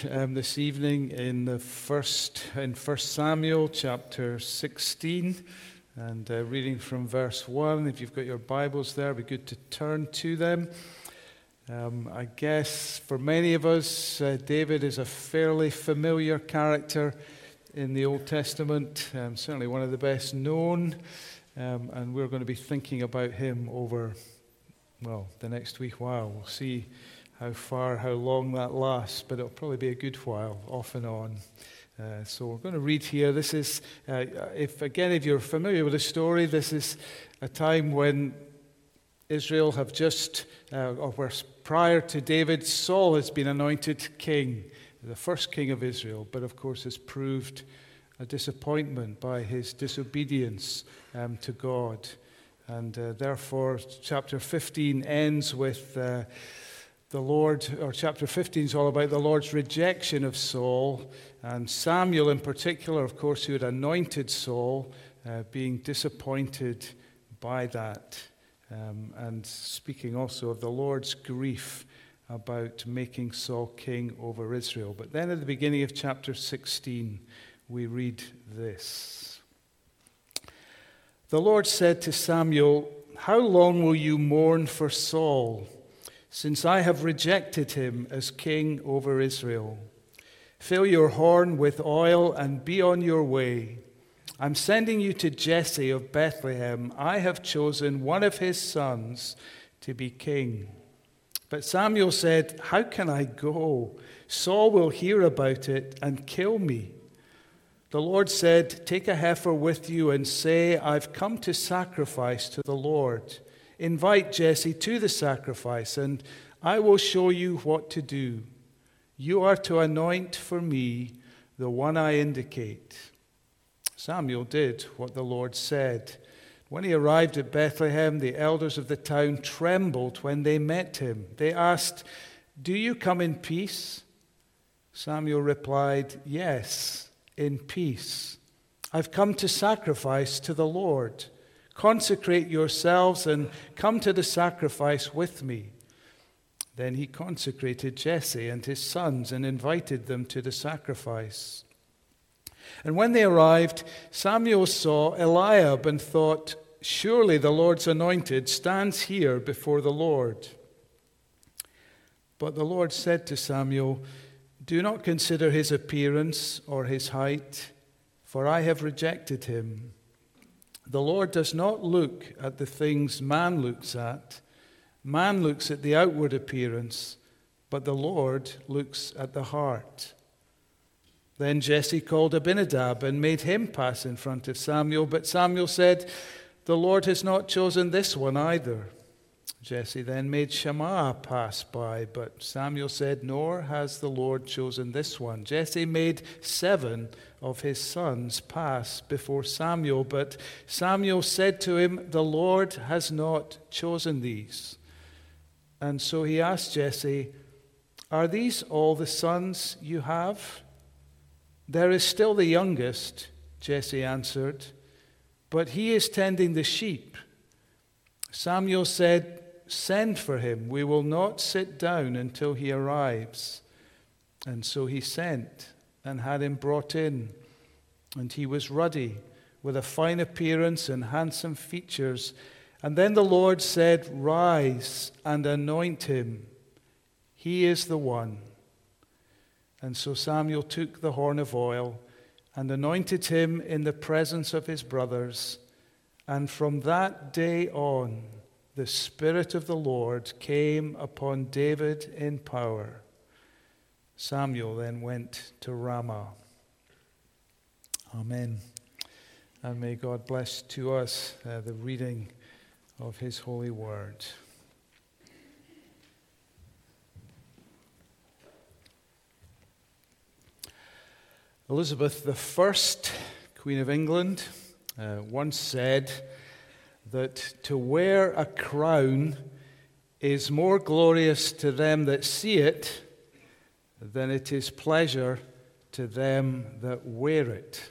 this evening in First Samuel chapter 16, and reading from verse 1. If you've got your Bibles there, it'd be good to turn to them. I guess for many of us, David is a fairly familiar character in the Old Testament, certainly one of the best known, and we're going to be thinking about him over, the next week while. We'll see how long that lasts, but it'll probably be a good while, off and on. So we're going to read here. This is, if you're familiar with the story, this is a time when Israel have just, prior to David, Saul has been anointed king, the first king of Israel, but of course has proved a disappointment by his disobedience to God. And therefore, chapter 15 ends with chapter 15 is all about the Lord's rejection of Saul, and Samuel in particular, of course, who had anointed Saul, being disappointed by that. And speaking also of the Lord's grief about making Saul king over Israel. But then at the beginning of chapter 16, we read this. The Lord said to Samuel, "How long will you mourn for Saul, since I have rejected him as king over Israel? Fill your horn with oil and be on your way. I'm sending you to Jesse of Bethlehem. I have chosen one of his sons to be king." But Samuel said, "How can I go? Saul will hear about it and kill me." The Lord said, "Take a heifer with you and say, 'I've come to sacrifice to the Lord.' Invite Jesse to the sacrifice, and I will show you what to do. You are to anoint for me the one I indicate." Samuel did what the Lord said. When he arrived at Bethlehem, the elders of the town trembled when they met him. They asked, "Do you come in peace?" Samuel replied, "Yes, in peace. I've come to sacrifice to the Lord. Consecrate yourselves and come to the sacrifice with me." Then he consecrated Jesse and his sons and invited them to the sacrifice. And when they arrived, Samuel saw Eliab and thought, "Surely the Lord's anointed stands here before the Lord." But the Lord said to Samuel, "Do not consider his appearance or his height, for I have rejected him. The Lord does not look at the things man looks at. Man looks at the outward appearance, but the Lord looks at the heart." Then Jesse called Abinadab and made him pass in front of Samuel. But Samuel said, "The Lord has not chosen this one either." Jesse then made Shammah pass by, but Samuel said, "Nor has the Lord chosen this one." Jesse made 7 of his sons pass before Samuel, but Samuel said to him, "The Lord has not chosen these." And so he asked Jesse, "Are these all the sons you have?" "There is still the youngest," Jesse answered, "but he is tending the sheep." Samuel said, "Send for him. We will not sit down until he arrives." And so he sent and had him brought in. And he was ruddy, with a fine appearance and handsome features. And then the Lord said, "Rise and anoint him. He is the one." And so Samuel took the horn of oil and anointed him in the presence of his brothers. And from that day on, the Spirit of the Lord came upon David in power. Samuel then went to Ramah. Amen. And may God bless to us the reading of his holy word. Elizabeth I, Queen of England, once said that to wear a crown is more glorious to them that see it than it is pleasure to them that wear it.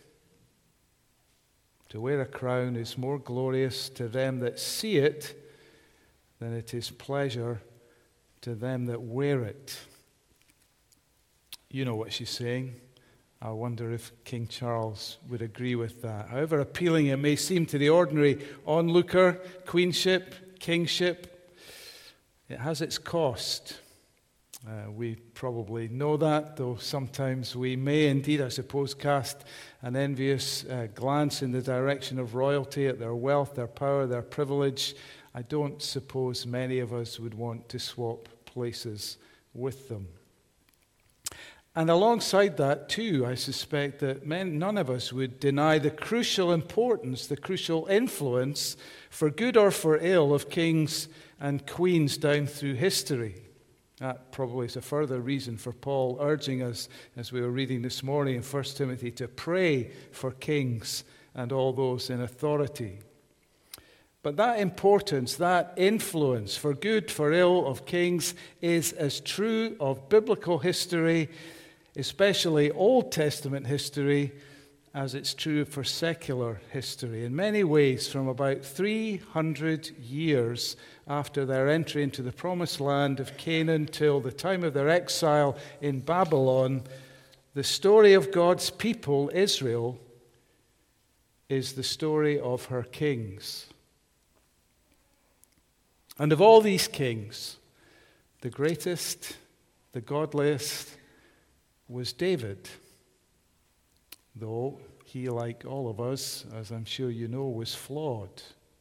To wear a crown is more glorious to them that see it than it is pleasure to them that wear it. You know what she's saying. I wonder if King Charles would agree with that. However appealing it may seem to the ordinary onlooker, queenship, kingship, it has its cost. We probably know that, though sometimes we may indeed, I suppose, cast an envious glance in the direction of royalty at their wealth, their power, their privilege. I don't suppose many of us would want to swap places with them. And alongside that, too, I suspect that none of us would deny the crucial importance, the crucial influence, for good or for ill, of kings and queens down through history. That probably is a further reason for Paul urging us, as we were reading this morning in 1 Timothy, to pray for kings and all those in authority. But that importance, that influence, for good, for ill, of kings is as true of biblical history, especially Old Testament history, as it's true for secular history. In many ways, from about 300 years after their entry into the promised land of Canaan till the time of their exile in Babylon, the story of God's people, Israel, is the story of her kings. And of all these kings, the greatest, the godliest, was David, though he, like all of us, as I'm sure you know, was flawed.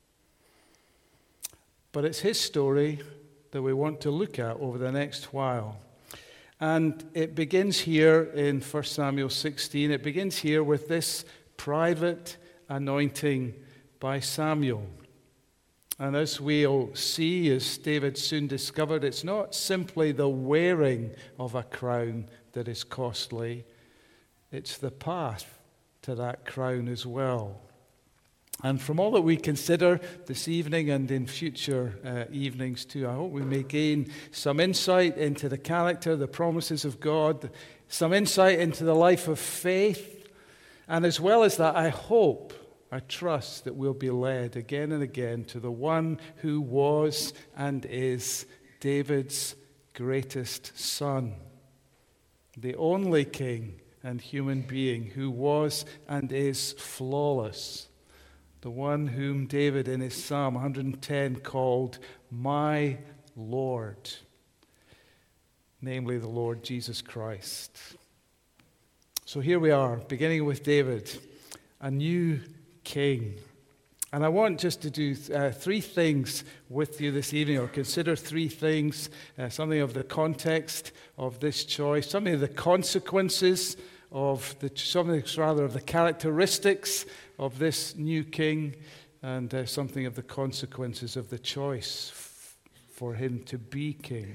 But it's his story that we want to look at over the next while. And it begins here in 1 Samuel 16. It begins here with this private anointing by Samuel. And as we'll see, as David soon discovered, it's not simply the wearing of a crown that is costly. It's the path to that crown as well. And from all that we consider this evening and in future evenings too, I hope we may gain some insight into the character, the promises of God, some insight into the life of faith. And as well as that, I trust that we'll be led again and again to the one who was and is David's greatest son, the only king and human being who was and is flawless, the one whom David in his Psalm 110 called my Lord, namely the Lord Jesus Christ. So here we are, beginning with David, a new king. And I want just to do three things with you this evening, or consider three things, something of the context of this choice, something of the consequences of the characteristics of this new king, and something of the consequences of the choice for him to be king.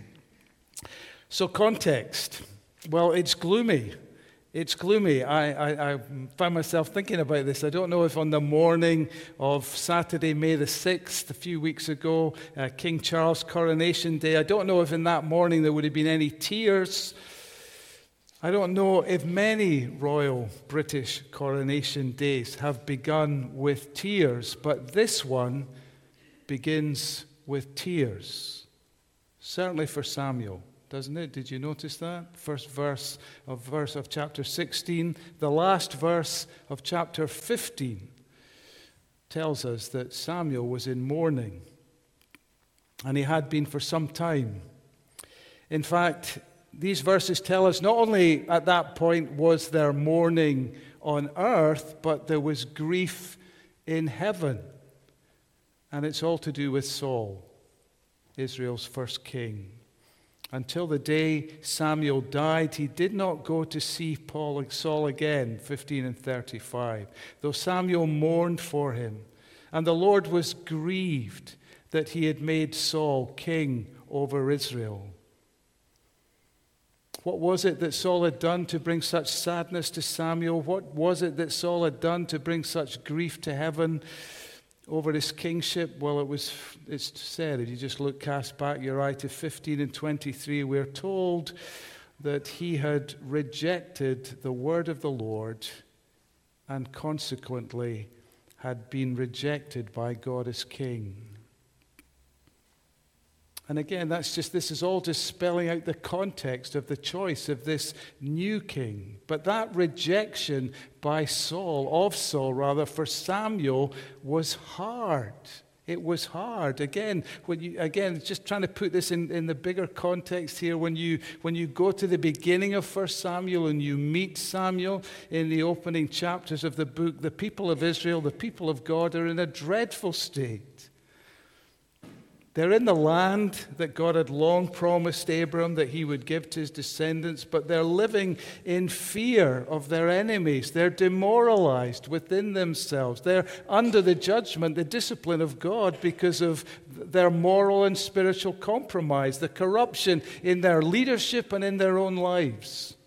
So context, well, it's gloomy. It's gloomy. I find myself thinking about this. I don't know if on the morning of Saturday, May the 6th, a few weeks ago, King Charles' coronation day, I don't know if in that morning there would have been any tears. I don't know if many royal British coronation days have begun with tears, but this one begins with tears. Certainly for Samuel. Doesn't it? Did you notice that? First verse of chapter 16. The last verse of chapter 15 tells us that Samuel was in mourning. And he had been for some time. In fact, these verses tell us not only at that point was there mourning on earth, but there was grief in heaven. And it's all to do with Saul, Israel's first king. Until the day Samuel died, he did not go to see Saul again, 15 and 35, though Samuel mourned for him. And the Lord was grieved that he had made Saul king over Israel. What was it that Saul had done to bring such sadness to Samuel? What was it that Saul had done to bring such grief to heaven over his kingship? Well, it's said, if you just cast back your eye to 15 and 23, we're told that he had rejected the word of the Lord and consequently had been rejected by God as king. And again, this is all just spelling out the context of the choice of this new king. But that rejection by Saul, for Samuel was hard. It was hard. Again, just trying to put this in the bigger context here, when you go to the beginning of 1 Samuel and you meet Samuel in the opening chapters of the book, the people of Israel, the people of God, are in a dreadful state. They're in the land that God had long promised Abram that he would give to his descendants, but they're living in fear of their enemies. They're demoralized within themselves. They're under the judgment, the discipline of God because of their moral and spiritual compromise, the corruption in their leadership and in their own lives.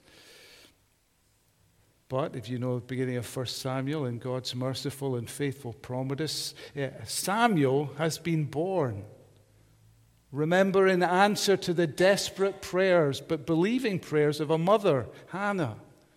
But if you know the beginning of 1 Samuel and God's merciful and faithful promise, Samuel has been born. Remember, in answer to the desperate prayers, but believing prayers of a mother, Hannah.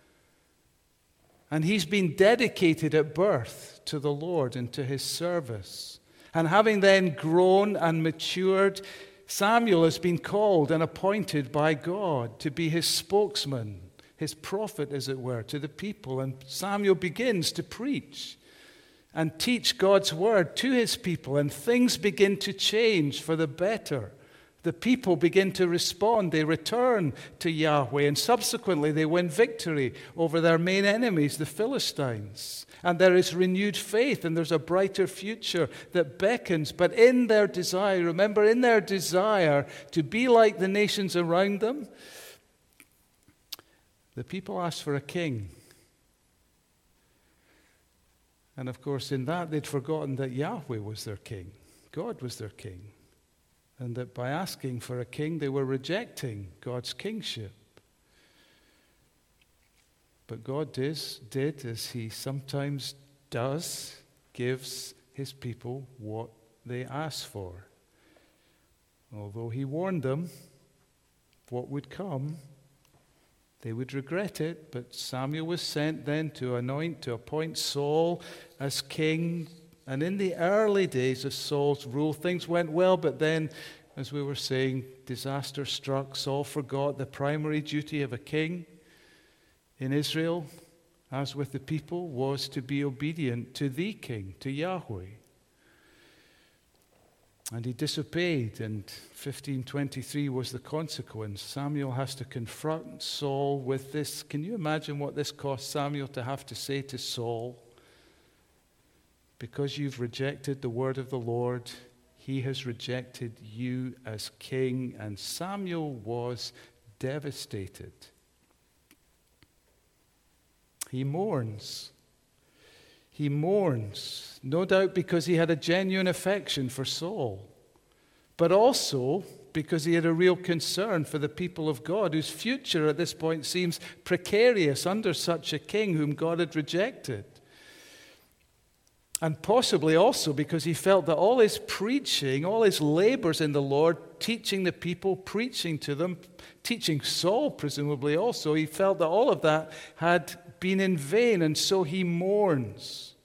And he's been dedicated at birth to the Lord and to his service. And having then grown and matured, Samuel has been called and appointed by God to be his spokesman, his prophet, as it were, to the people. And Samuel begins to preach and teach God's word to his people, and things begin to change for the better. The people begin to respond. They return to Yahweh, and subsequently they win victory over their main enemies, the Philistines. And there is renewed faith, and there's a brighter future that beckons. But in their desire to be like the nations around them, the people ask for a king. And of course, in that, they'd forgotten that Yahweh was their king. God was their king. And that by asking for a king, they were rejecting God's kingship. But God did, as he sometimes does, gives his people what they asked for. Although he warned them what would come, they would regret it, but Samuel was sent then to appoint Saul as king. And in the early days of Saul's rule, things went well, but then, as we were saying, disaster struck. Saul forgot the primary duty of a king in Israel, as with the people, was to be obedient to the king, to Yahweh. And he disobeyed, and 15:23 was the consequence. Samuel has to confront Saul with this. Can you imagine what this cost Samuel to have to say to Saul? Because you've rejected the word of the Lord, he has rejected you as king. And Samuel was devastated. He mourns. He mourns, no doubt because he had a genuine affection for Saul, but also because he had a real concern for the people of God, whose future at this point seems precarious under such a king whom God had rejected. And possibly also because he felt that all his preaching, all his labors in the Lord, teaching the people, preaching to them, teaching Saul presumably also, he felt that all of that had been in vain, and so he mourns.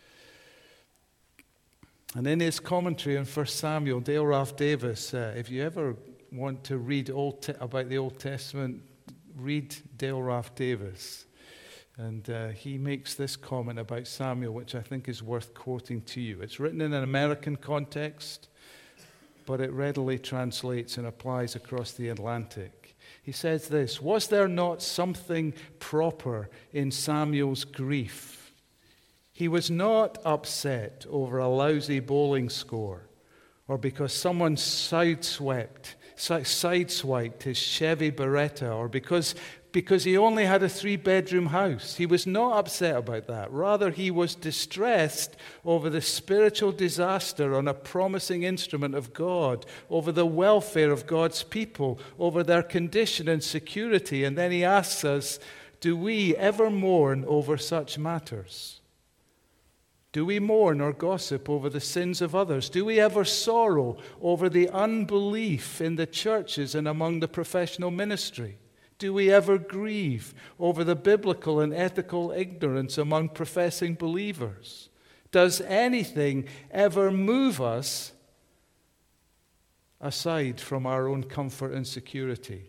And in his commentary on 1 Samuel, Dale Ralph Davis, if you ever want to read about the Old Testament, read Dale Ralph Davis. And he makes this comment about Samuel, which I think is worth quoting to you. It's written in an American context, but it readily translates and applies across the Atlantic. He says this: "Was there not something proper in Samuel's grief? He was not upset over a lousy bowling score, or because someone sideswiped his Chevy Beretta, or because he only had a 3-bedroom house. He was not upset about that. Rather, he was distressed over the spiritual disaster on a promising instrument of God, over the welfare of God's people, over their condition and security." And then he asks us, do we ever mourn over such matters? Do we mourn or gossip over the sins of others? Do we ever sorrow over the unbelief in the churches and among the professional ministry? Do we ever grieve over the biblical and ethical ignorance among professing believers? Does anything ever move us aside from our own comfort and security.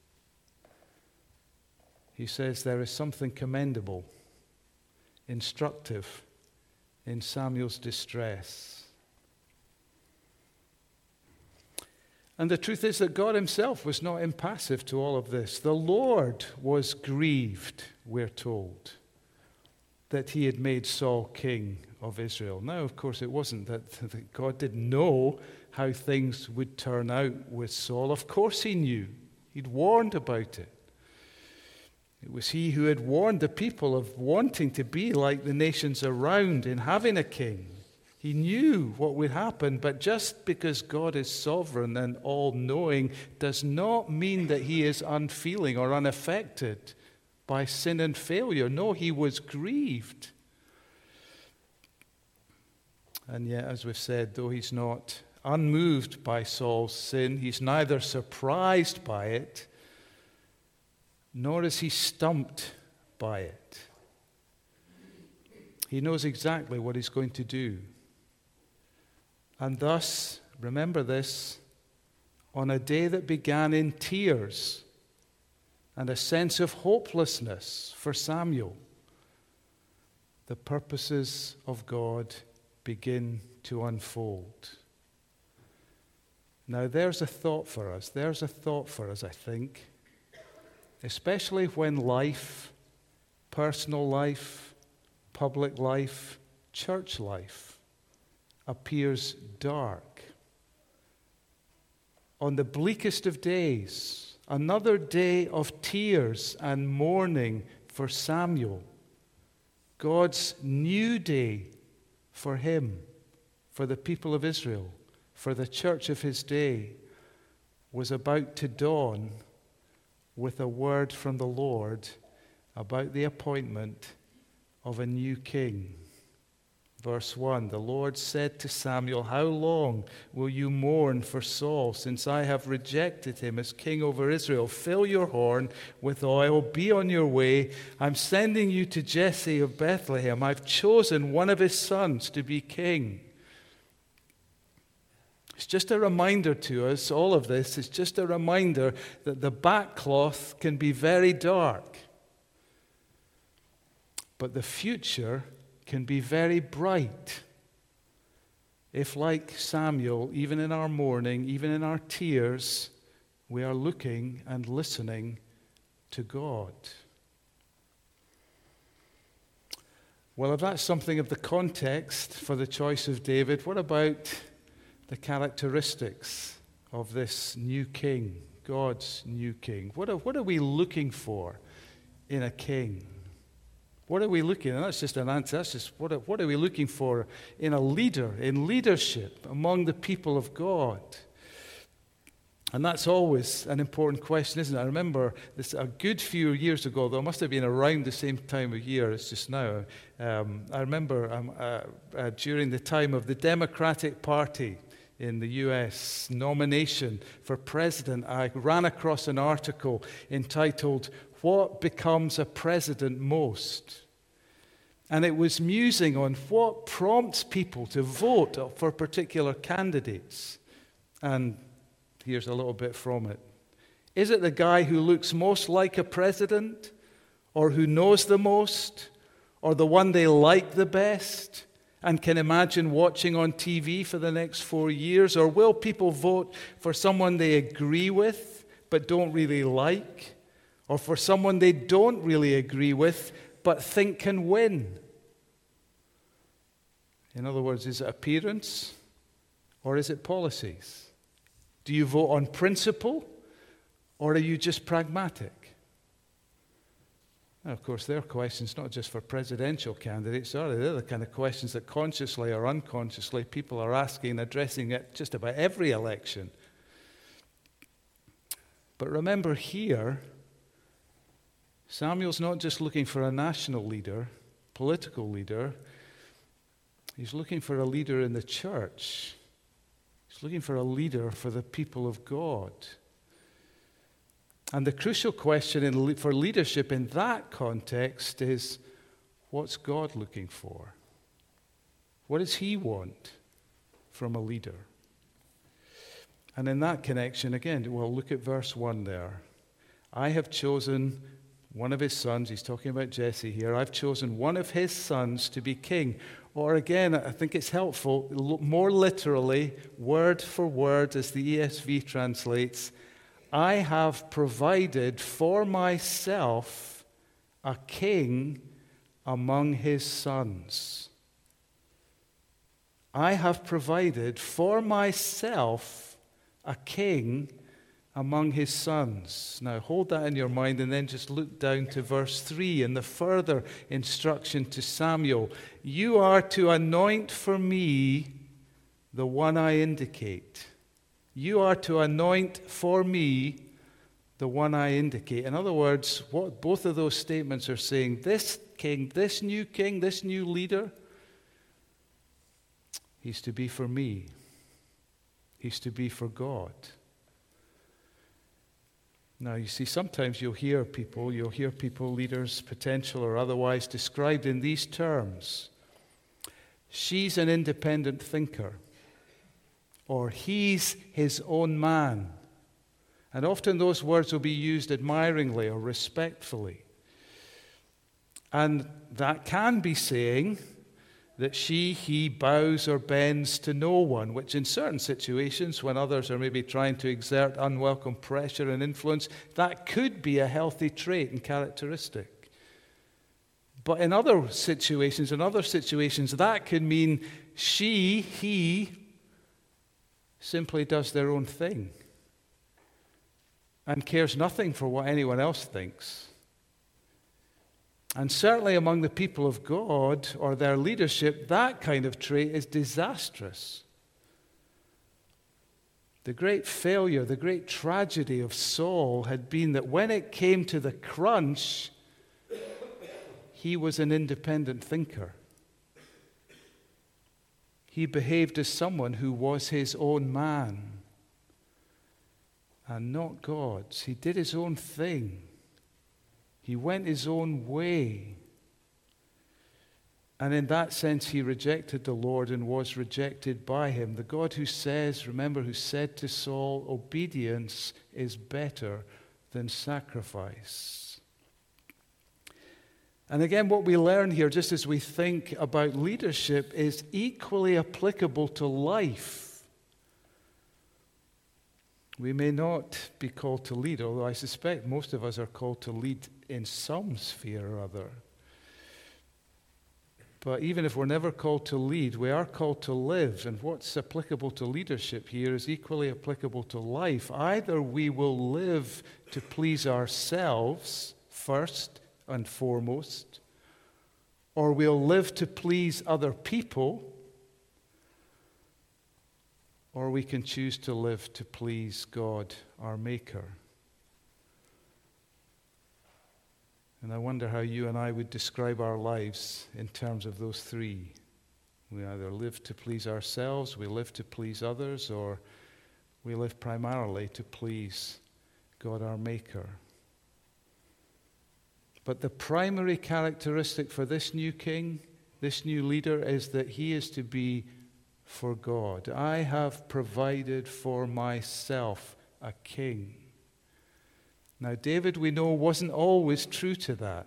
He says there is something commendable, instructive in Samuel's distress. And the truth is that God himself was not impassive to all of this. The Lord was grieved, we're told, that he had made Saul king of Israel. Now, of course, it wasn't that God didn't know how things would turn out with Saul. Of course he knew. He'd warned about it. It was he who had warned the people of wanting to be like the nations around in having a king. He knew what would happen, but just because God is sovereign and all-knowing does not mean that he is unfeeling or unaffected by sin and failure. No, he was grieved. And yet, as we've said, though he's not unmoved by Saul's sin, he's neither surprised by it, nor is he stumped by it. He knows exactly what he's going to do. And thus, remember this, on a day that began in tears and a sense of hopelessness for Samuel, the purposes of God begin to unfold. Now, there's a thought for us. There's a thought for us, I think, especially when life, personal life, public life, church life, appears dark. On the bleakest of days, another day of tears and mourning for Samuel, God's new day for him, for the people of Israel, for the church of his day, was about to dawn with a word from the Lord about the appointment of a new king. Verse 1, the Lord said to Samuel, "How long will you mourn for Saul, since I have rejected him as king over Israel? Fill your horn with oil, be on your way. I'm sending you to Jesse of Bethlehem. I've chosen one of his sons to be king." It's just a reminder to us, all of this is just a reminder that the backcloth can be very dark, but the future can be very bright if, like Samuel, even in our mourning, even in our tears, we are looking and listening to God. Well, if that's something of the context for the choice of David, what about the characteristics of this new king, God's new king? What are we looking for in a king? What are we looking at? That's just an answer. That's just what are we looking for in a leader, in leadership among the people of God? And that's always an important question, isn't it? I remember this a good few years ago, though it must have been around the same time of year as just now. I remember during the time of the Democratic Party in the U.S. nomination for president, I ran across an article entitled, "What Becomes a President Most?" And it was musing on what prompts people to vote for particular candidates. And here's a little bit from it. Is it the guy who looks most like a president, or who knows the most, or the one they like the best and can imagine watching on TV for the next 4 years? Or will people vote for someone they agree with but don't really like, or for someone they don't really agree with but think can win? In other words, is it appearance or is it policies? Do you vote on principle or are you just pragmatic? Now, of course, there are questions not just for presidential candidates, are they? They're the kind of questions that consciously or unconsciously people are asking and addressing at just about every election. But remember here, Samuel's not just looking for a national leader, political leader. He's looking for a leader in the church. He's looking for a leader for the people of God. And the crucial question for leadership in that context is, what's God looking for? What does he want from a leader? And in that connection, again, well, look at verse 1 there. I have chosen one of his sons, he's talking about Jesse here, I've chosen one of his sons to be king. Or again, I think it's helpful, more literally, word for word, as the ESV translates, I have provided for myself a king among his sons. I have provided for myself a king among his sons. Now hold that in your mind and then just look down to verse 3 and the further instruction to Samuel. You are to anoint for me the one I indicate. You are to anoint for me the one I indicate. In other words, what both of those statements are saying, this king, this new leader, he's to be for me. He's to be for God. Now, you see, sometimes you'll hear people, leaders, potential or otherwise, described in these terms. She's an independent thinker. Or he's his own man. And often those words will be used admiringly or respectfully. And that can be saying that he bows or bends to no one, which in certain situations, when others are maybe trying to exert unwelcome pressure and influence, that could be a healthy trait and characteristic. But in other situations, that could mean he simply does their own thing and cares nothing for what anyone else thinks. And certainly among the people of God or their leadership, that kind of trait is disastrous. The great failure, the great tragedy of Saul had been that when it came to the crunch, he was an independent thinker. He behaved as someone who was his own man and not God's. He did his own thing. He went his own way. And in that sense, he rejected the Lord and was rejected by him. The God who said to Saul, obedience is better than sacrifice. And again, what we learn here, just as we think about leadership, is equally applicable to life. We may not be called to lead, although I suspect most of us are called to lead in some sphere or other. But even if we're never called to lead, we are called to live. And what's applicable to leadership here is equally applicable to life. Either we will live to please ourselves first and foremost, or we'll live to please other people, or we can choose to live to please God, our Maker. And I wonder how you and I would describe our lives in terms of those three. We either live to please ourselves, we live to please others, or we live primarily to please God, our Maker. But the primary characteristic for this new king, this new leader, is that he is to be for God. I have provided for myself a king. Now, David, we know, wasn't always true to that.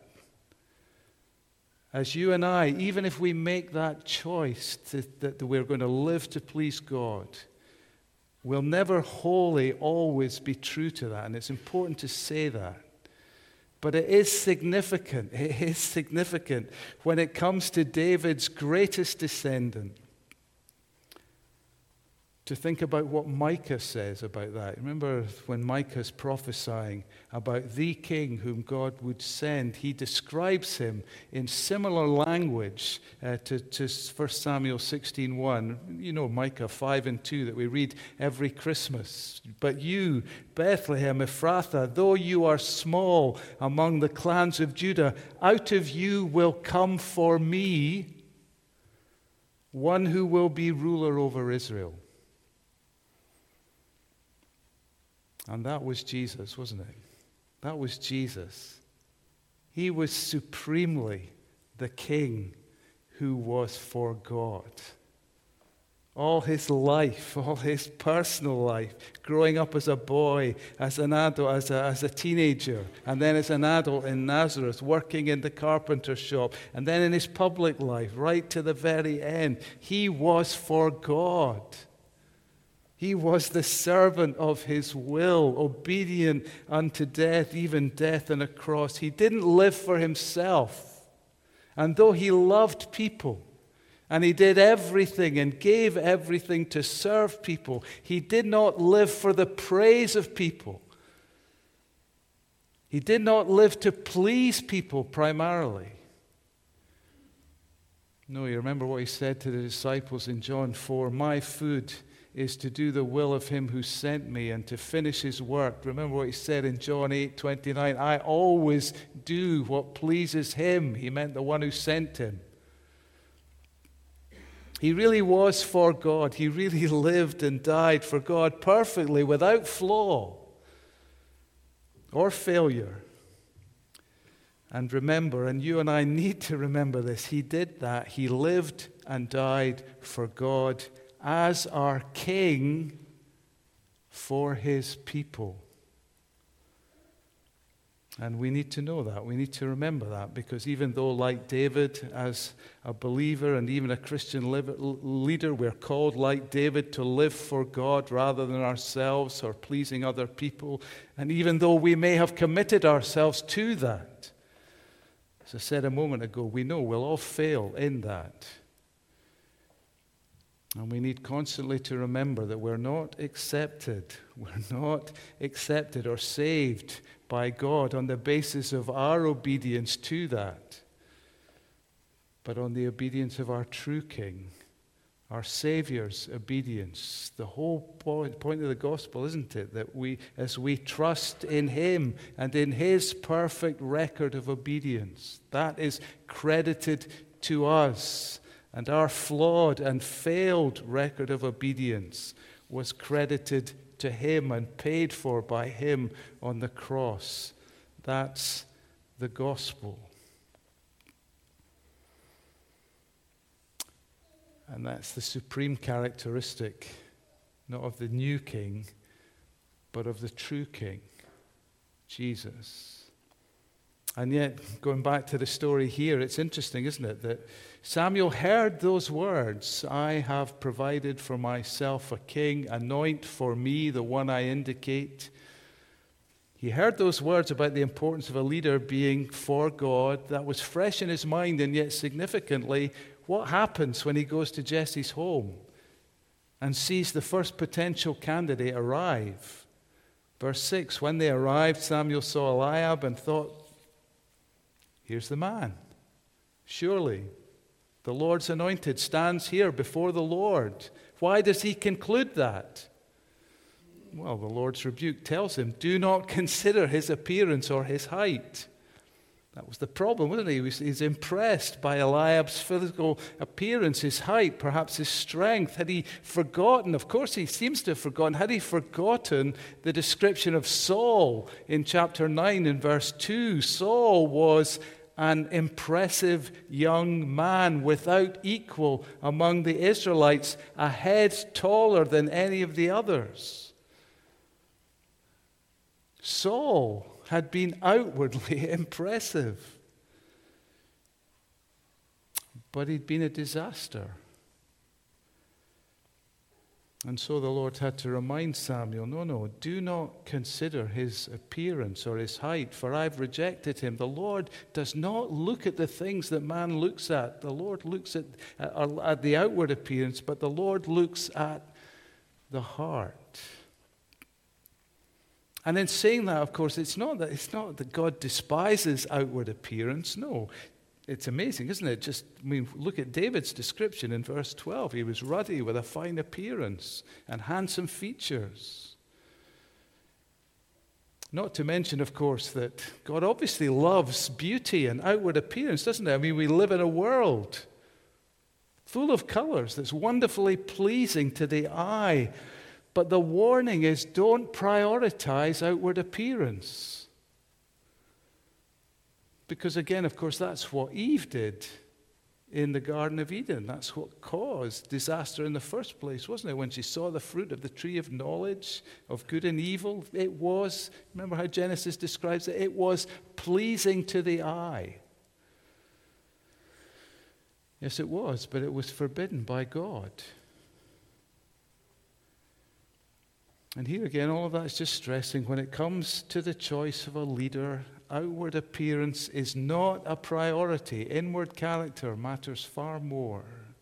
As you and I, even if we make that choice that we're going to live to please God, we'll never wholly always be true to that. And it's important to say that. But it is significant. It is significant when it comes to David's greatest descendant, to think about what Micah says about that. Remember when Micah's prophesying about the king whom God would send, he describes him in similar language to 1 Samuel 16:1. You know Micah 5:2 that we read every Christmas. But you, Bethlehem Ephrathah, though you are small among the clans of Judah, out of you will come for me one who will be ruler over Israel. And that was Jesus, wasn't it? That was Jesus. He was supremely the king who was for God. all his life, all his personal life, growing up as a boy, as an adult, as a teenager, and then as an adult in Nazareth, working in the carpenter shop, and then in his public life, right to the very end, he was for God. He was the servant of his will, obedient unto death, even death on a cross. He didn't live for himself. And though he loved people, and he did everything and gave everything to serve people, he did not live for the praise of people. He did not live to please people primarily. No, you remember what he said to the disciples in John 4, "My food is to do the will of him who sent me and to finish his work." Remember what he said in John 8:29, "I always do what pleases him." He meant the one who sent him. He really was for God. He really lived and died for God perfectly, without flaw or failure. And remember, and you and I need to remember this, he did that. He lived and died for God as our King for his people. And we need to know that. We need to remember that, because even though, like David, as a believer and even a Christian leader, we're called, like David, to live for God rather than ourselves or pleasing other people. And even though we may have committed ourselves to that, as I said a moment ago, we know we'll all fail in that. And we need constantly to remember that we're not accepted. We're not accepted or saved by God on the basis of our obedience to that, but on the obedience of our true King, our Savior's obedience. The whole point of the gospel, isn't it? That as we trust in him and in his perfect record of obedience, that is credited to us. And our flawed and failed record of obedience was credited to him and paid for by him on the cross. That's the gospel. And that's the supreme characteristic, not of the new king, but of the true king, Jesus. And yet, going back to the story here, it's interesting, isn't it, that Samuel heard those words, "I have provided for myself a king, anoint for me the one I indicate." He heard those words about the importance of a leader being for God. That was fresh in his mind, and yet significantly, what happens when he goes to Jesse's home and sees the first potential candidate arrive? Verse 6, when they arrived, Samuel saw Eliab and thought, "Here's the man. Surely the Lord's anointed stands here before the Lord." Why does he conclude that? Well, the Lord's rebuke tells him, "Do not consider his appearance or his height." That was the problem, wasn't he? He's impressed by Eliab's physical appearance, his height, perhaps his strength. Had he forgotten? Of course he seems to have forgotten. Had he forgotten the description of Saul in chapter 9 and verse 2? Saul was an impressive young man without equal among the Israelites, a head taller than any of the others. Saul had been outwardly impressive, but he'd been a disaster. And so the Lord had to remind Samuel, no, do not consider his appearance or his height, for I've rejected him. The Lord does not look at the things that man looks at. The Lord looks at the outward appearance, but the Lord looks at the heart. And in saying that, of course, it's not that God despises outward appearance. No. It's amazing, isn't it? Look at David's description in verse 12. He was ruddy with a fine appearance and handsome features. Not to mention, of course, that God obviously loves beauty and outward appearance, doesn't he? I mean, we live in a world full of colors that's wonderfully pleasing to the eye. But the warning is, don't prioritize outward appearance. Because again, of course, that's what Eve did. in the Garden of Eden. That's what caused disaster in the first place, wasn't it? When she saw the fruit of the tree of knowledge of good and evil, it was, remember how Genesis describes it? It was pleasing to the eye. Yes, it was, but it was forbidden by God. And here again, all of that is just stressing, when it comes to the choice of a leader, outward appearance is not a priority. Inward character matters far more.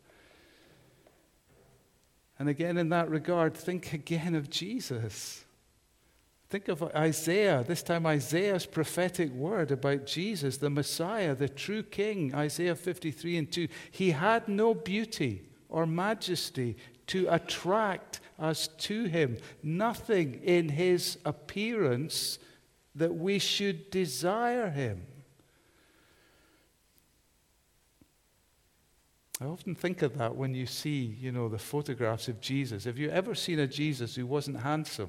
And again, in that regard, think again of Jesus. Think of Isaiah, this time Isaiah's prophetic word about Jesus, the Messiah, the true King, Isaiah 53:2. He had no beauty or majesty to attract us to him. Nothing in his appearance that we should desire him. I often think of that when you see, the photographs of Jesus. Have you ever seen a Jesus who wasn't handsome?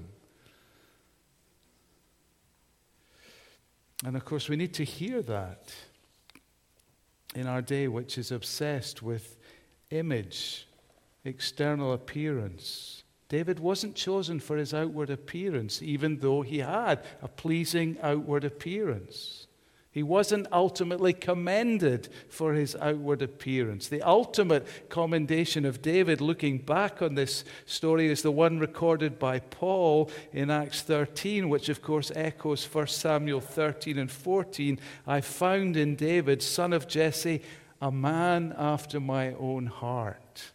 And of course, we need to hear that in our day, which is obsessed with image, external appearance. David wasn't chosen for his outward appearance, even though he had a pleasing outward appearance. He wasn't ultimately commended for his outward appearance. The ultimate commendation of David, looking back on this story, is the one recorded by Paul in Acts 13, which of course echoes 1 Samuel 13 and 14. I found in David, son of Jesse, a man after my own heart.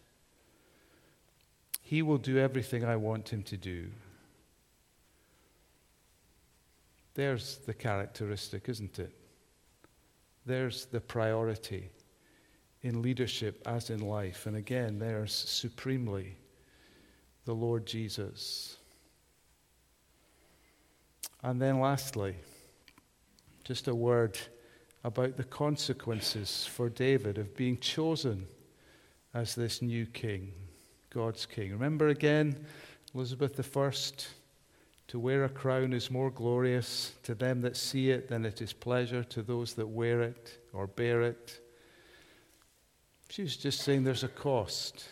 He will do everything I want him to do. There's the characteristic, isn't it? There's the priority in leadership as in life. And again, there's supremely the Lord Jesus. And then lastly, just a word about the consequences for David of being chosen as this new king. God's king. Remember again, Elizabeth I, to wear a crown is more glorious to them that see it than it is pleasure to those that wear it or bear it. She was just saying there's a cost.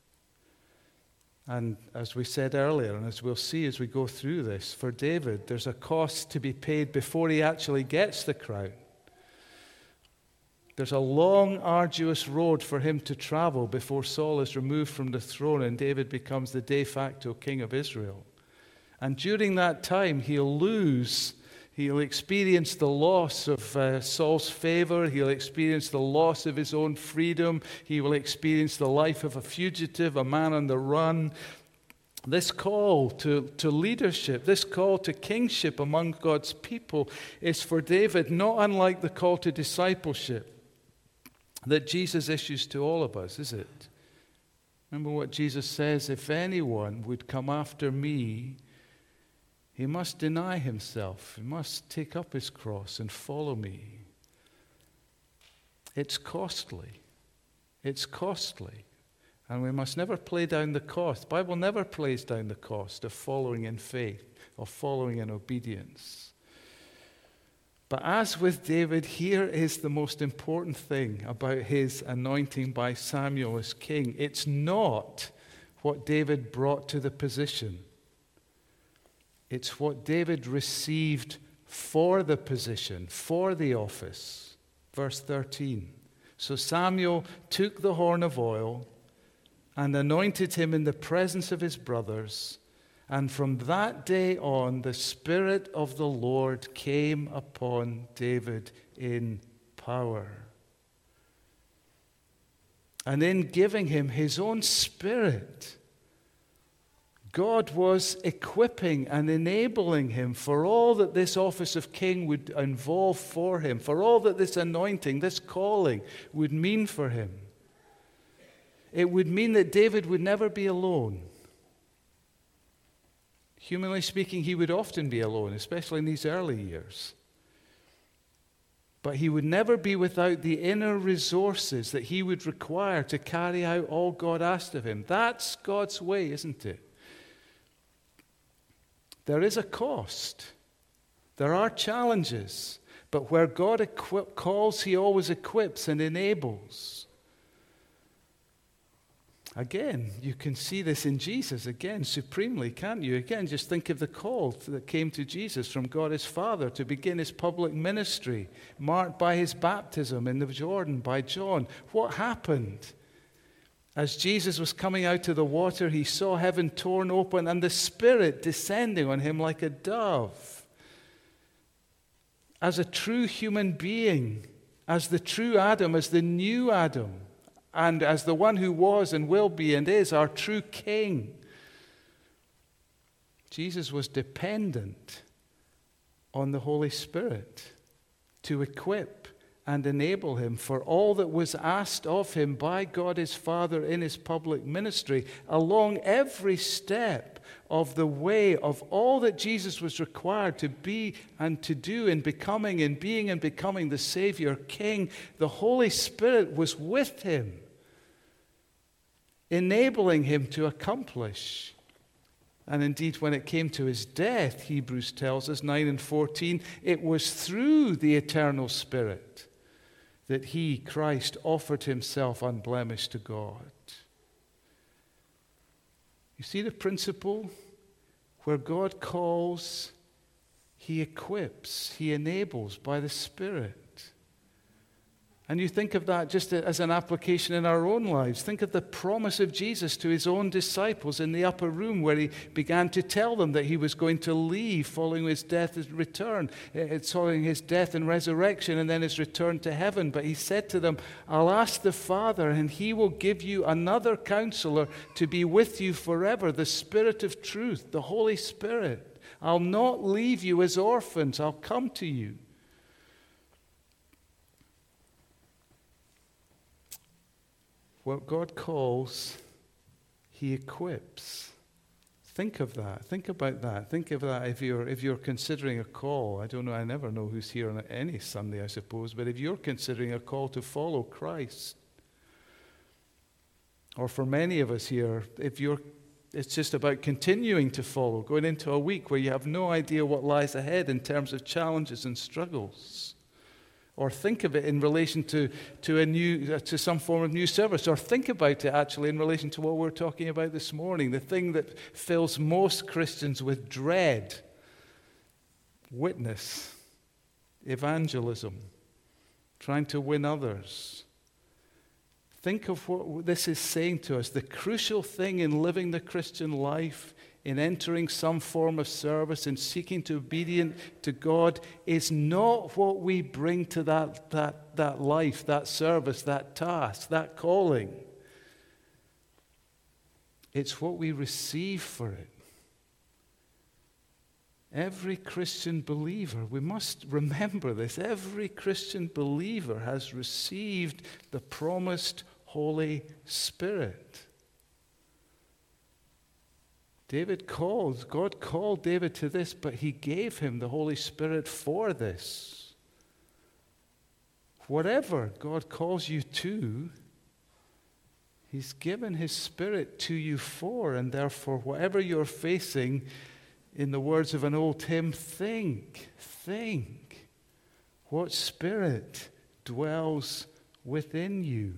And as we said earlier, and as we'll see as we go through this, for David, there's a cost to be paid before he actually gets the crown. There's a long, arduous road for him to travel before Saul is removed from the throne and David becomes the de facto king of Israel. And during that time, he'll experience the loss of Saul's favor. He'll experience the loss of his own freedom. He will experience the life of a fugitive, a man on the run. This call to leadership, this call to kingship among God's people is for David not unlike the call to discipleship that Jesus issues to all of us, is it? Remember what Jesus says, if anyone would come after me, he must deny himself. He must take up his cross and follow me. It's costly. It's costly. And we must never play down the cost. The Bible never plays down the cost of following in faith, of following in obedience. But as with David, here is the most important thing about his anointing by Samuel as king. It's not what David brought to the position. It's what David received for the position, for the office. Verse 13. So Samuel took the horn of oil and anointed him in the presence of his brothers. And from that day on, the Spirit of the Lord came upon David in power. And in giving him his own Spirit, God was equipping and enabling him for all that this office of king would involve for him, for all that this anointing, this calling would mean for him. It would mean that David would never be alone. Humanly speaking, he would often be alone, especially in these early years. But he would never be without the inner resources that he would require to carry out all God asked of him. That's God's way, isn't it? There is a cost. There are challenges. But where God calls, he always equips and enables. Again, you can see this in Jesus, again, supremely, can't you? Again, just think of the call that came to Jesus from God his Father to begin his public ministry, marked by his baptism in the Jordan by John. What happened? As Jesus was coming out of the water, he saw heaven torn open and the Spirit descending on him like a dove. As a true human being, as the true Adam, as the new Adam, and as the one who was and will be and is our true King, Jesus was dependent on the Holy Spirit to equip and enable him for all that was asked of him by God his Father in his public ministry, along every step of the way of all that Jesus was required to be and to do in becoming and being and becoming the Savior King. The Holy Spirit was with him, enabling him to accomplish. And indeed, when it came to his death, Hebrews tells us, 9 and 14, it was through the eternal Spirit that he, Christ, offered himself unblemished to God. You see the principle? Where God calls, he equips, he enables by the Spirit. And you think of that just as an application in our own lives. Think of the promise of Jesus to his own disciples in the upper room where he began to tell them that he was going to leave following his death and return, following his death and resurrection and then his return to heaven. But he said to them, I'll ask the Father and he will give you another counselor to be with you forever, the Spirit of truth, the Holy Spirit. I'll not leave you as orphans. I'll come to you. What God calls, he equips. Think of that. Think about that. Think of that if you're considering a call. I don't know, I never know who's here on any Sunday, I suppose, but if you're considering a call to follow Christ, or for many of us here, it's just about continuing to follow, going into a week where you have no idea what lies ahead in terms of challenges and struggles. Or think of it in relation to some form of new service. Or think about it actually in relation to what we're talking about this morning. The thing that fills most Christians with dread. Witness. Evangelism. Trying to win others. Think of what this is saying to us. The crucial thing in living the Christian life, in entering some form of service, in seeking to be obedient to God, is not what we bring to that life, that service, that task, that calling. It's what we receive for it. Every Christian believer, we must remember this, every Christian believer has received the promised Holy Spirit. God called David to this, but he gave him the Holy Spirit for this. Whatever God calls you to, he's given his Spirit to you for, and therefore whatever you're facing, in the words of an old hymn, think, what Spirit dwells within you.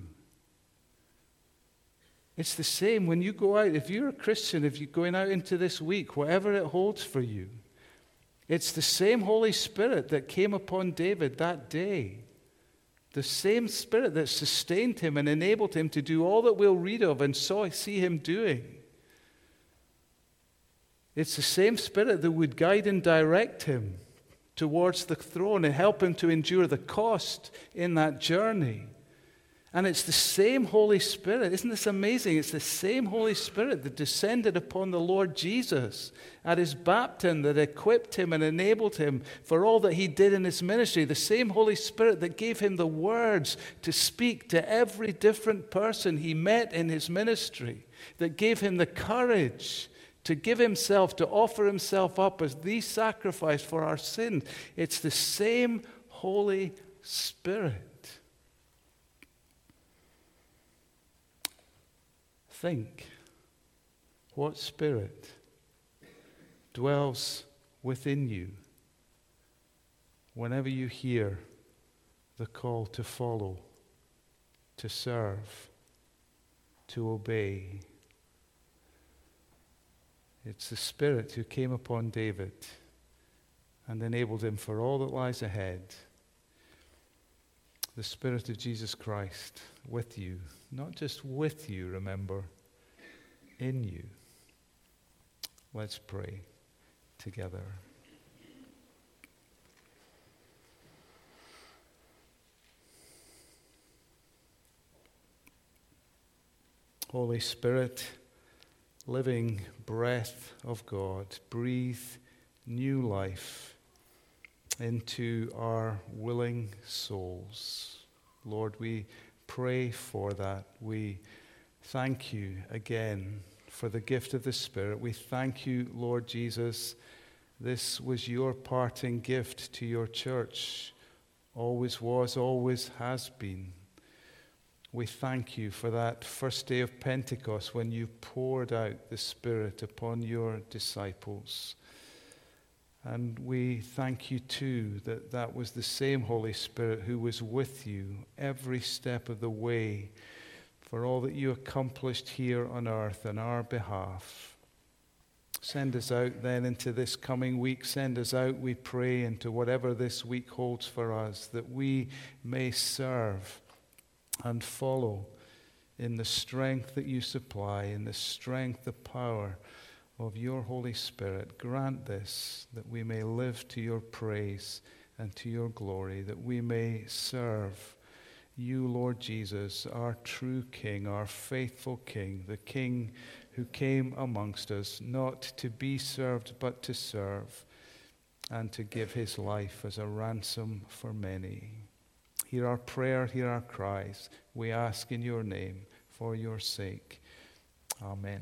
It's the same when you go out. If you're a Christian, if you're going out into this week, whatever it holds for you, it's the same Holy Spirit that came upon David that day. The same Spirit that sustained him and enabled him to do all that we'll read of and see him doing. It's the same Spirit that would guide and direct him towards the throne and help him to endure the cost in that journey. And it's the same Holy Spirit. Isn't this amazing? It's the same Holy Spirit that descended upon the Lord Jesus at his baptism, that equipped him and enabled him for all that he did in his ministry. The same Holy Spirit that gave him the words to speak to every different person he met in his ministry, that gave him the courage to give himself, to offer himself up as the sacrifice for our sin. It's the same Holy Spirit. Think, what Spirit dwells within you whenever you hear the call to follow, to serve, to obey. It's the Spirit who came upon David and enabled him for all that lies ahead. The Spirit of Jesus Christ with you, not just with you, remember, in you. Let's pray together. Holy Spirit, living breath of God, breathe new life into our willing souls. Lord, we pray for that. We thank you again for the gift of the Spirit. We thank you, Lord Jesus. This was your parting gift to your church. Always was, always has been. We thank you for that first day of Pentecost when you poured out the Spirit upon your disciples. And we thank you too that that was the same Holy Spirit who was with you every step of the way for all that you accomplished here on earth on our behalf. Send us out then into this coming week. Send us out, we pray, into whatever this week holds for us, that we may serve and follow in the strength that you supply, in the strength, the power of your Holy Spirit. Grant this, that we may live to your praise and to your glory, that we may serve you, Lord Jesus, our true King, our faithful King, the King who came amongst us, not to be served, but to serve, and to give his life as a ransom for many. Hear our prayer, hear our cries. We ask in your name, for your sake. Amen.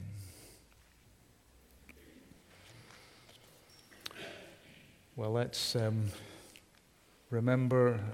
Well, let's remember